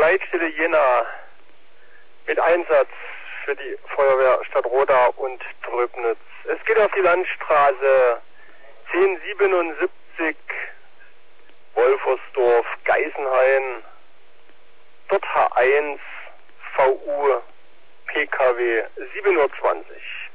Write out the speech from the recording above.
Leitstelle Jena mit Einsatz für die Feuerwehr Stadtroda und Tröbnitz. Es geht auf die Landstraße 1077 Wolfersdorf, Geisenhain, dort H1 VU PKW 7:20 Uhr.